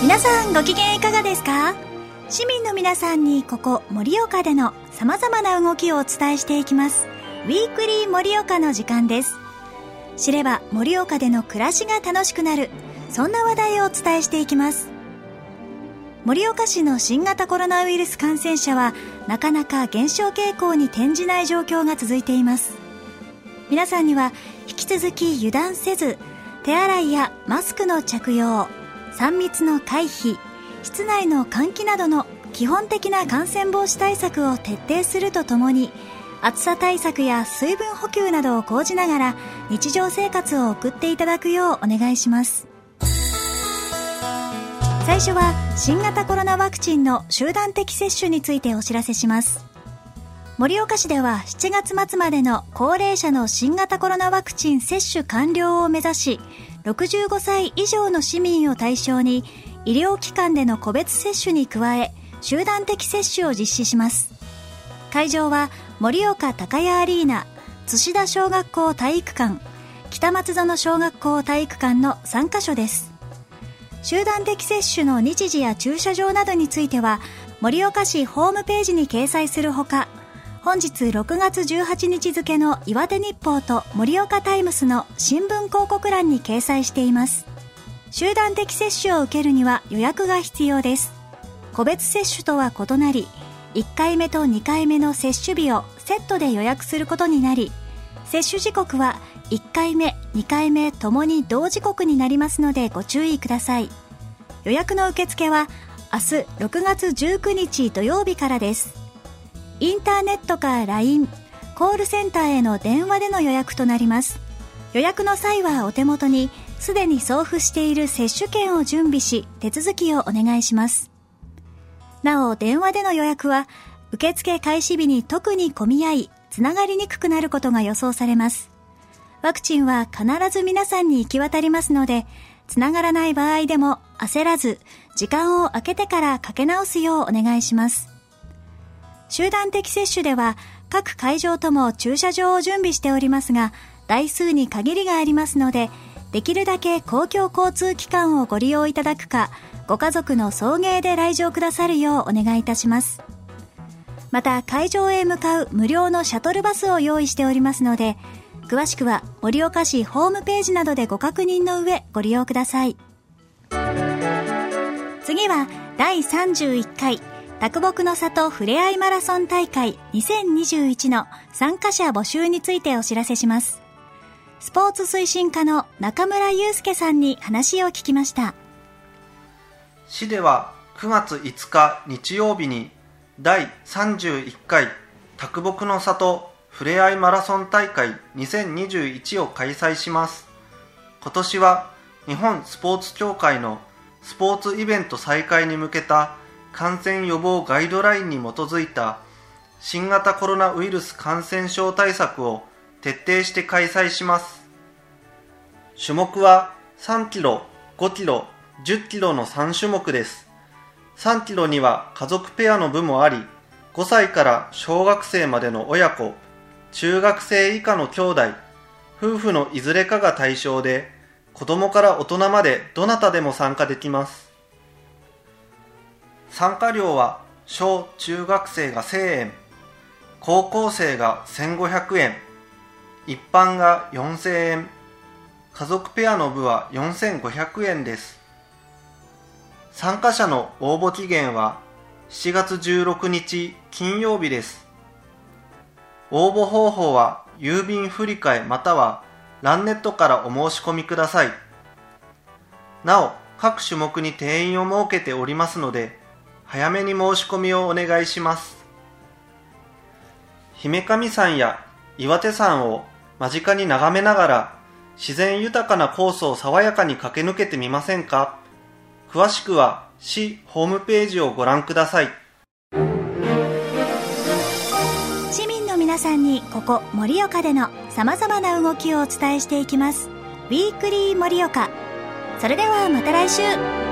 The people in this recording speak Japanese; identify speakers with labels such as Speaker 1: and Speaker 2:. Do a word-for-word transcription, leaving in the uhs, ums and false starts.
Speaker 1: 皆さんご機嫌いかがですか？市民の皆さんにここ盛岡での様々な動きをお伝えしていきますウィークリー盛岡の時間です。知れば盛岡での暮らしが楽しくなる、そんな話題をお伝えしていきます。盛岡市の新型コロナウイルス感染者はなかなか減少傾向に転じない状況が続いています。皆さんには引き続き油断せず、手洗いやマスクの着用、さん密の回避、室内の換気などの基本的な感染防止対策を徹底するとともに、暑さ対策や水分補給などを講じながら日常生活を送っていただくようお願いします。最初は新型コロナワクチンの集団的接種についてお知らせします。盛岡市ではしちがつ末までの高齢者の新型コロナワクチン接種完了を目指し、ろくじゅうごさい以上の市民を対象に医療機関での個別接種に加え、集団的接種を実施します。会場は盛岡高谷アリーナ、津田小学校体育館、北松園小学校体育館のさんカ所です。集団的接種の日時や駐車場などについては盛岡市ホームページに掲載するほか、本日ろくがつじゅうはちにち付の岩手日報と盛岡タイムスの新聞広告欄に掲載しています。集団的接種を受けるには予約が必要です。個別接種とは異なり、いっかいめとにかいめの接種日をセットで予約することになり、接種時刻はいっかいめ、にかいめともに同時刻になりますのでご注意ください。予約の受付は明日ろくがつじゅうくにち土曜日からです。インターネットか ライン、コールセンターへの電話での予約となります。予約の際はお手元にすでに送付している接種券を準備し、手続きをお願いします。なお、電話での予約は受付開始日に特に混み合い、つながりにくくなることが予想されます。ワクチンは必ず皆さんに行き渡りますので、つながらない場合でも焦らず、時間を空けてからかけ直すようお願いします。集団的接種では各会場とも駐車場を準備しておりますが、台数に限りがありますので、できるだけ公共交通機関をご利用いただくか、ご家族の送迎で来場くださるようお願いいたします。また会場へ向かう無料のシャトルバスを用意しておりますので、詳しくは盛岡市ホームページなどでご確認の上ご利用ください。次はだいさんじゅういっかい啄木の里ふれあいマラソン大会にせんにじゅういちの参加者募集についてお知らせします。スポーツ推進課の中村祐介さんに話を聞きました。
Speaker 2: 市ではくがついつか日曜日にだいさんじゅういっかい啄木の里ふれあいマラソン大会にせんにじゅういちを開催します。今年は日本スポーツ協会のスポーツイベント再開に向けた感染予防ガイドラインに基づいた新型コロナウイルス感染症対策を徹底して開催します。種目はさんキロ、ごキロ、じゅっキロのさんしゅもくです。さんキロには家族ペアの部もあり、ごさいから小学生までの親子、中学生以下の兄弟、夫婦のいずれかが対象で、子供から大人までどなたでも参加できます。参加料は小中学生がせんえん、高校生がせんごひゃくえん、一般がよんせんえん、家族ペアの部はよんせんごひゃくえんです。参加者の応募期限はしちがつじゅうろくにち金曜日です。応募方法は郵便振替またはランネットからお申し込みください。なお、各種目に定員を設けておりますので、早めに申し込みをお願いします。姫神山や岩手山を間近に眺めながら、自然豊かなコースを爽やかに駆け抜けてみませんか？詳しくは市ホームページをご覧ください。
Speaker 1: 市民の皆さんにここ盛岡での様々な動きをお伝えしていきます。ウィークリー盛岡。それではまた来週。